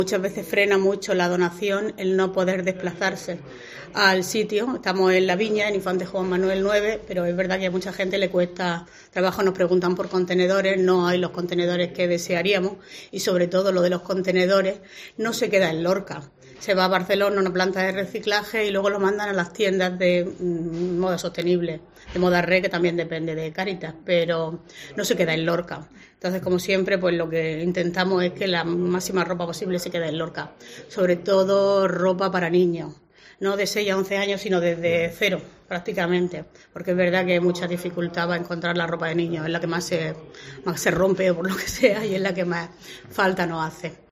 Muchas veces frena mucho la donación el no poder desplazarse al sitio. Estamos en La Viña, en Infante Juan Manuel 9, pero es verdad que a mucha gente le cuesta trabajo. Nos preguntan por contenedores, no hay los contenedores que desearíamos y sobre todo lo de los contenedores no se queda en Lorca. Se va a Barcelona a una planta de reciclaje y luego lo mandan a las tiendas de moda sostenible, de Moda Re, que también depende de Cáritas, pero no se queda en Lorca. Entonces, como siempre, pues lo que intentamos es que la máxima ropa posible se quede en Lorca. Sobre todo ropa para niños, no de 6 a 11 años, sino desde 0 prácticamente, porque es verdad que hay mucha dificultad para encontrar la ropa de niños, es la que más se rompe o por lo que sea y es la que más falta nos hace.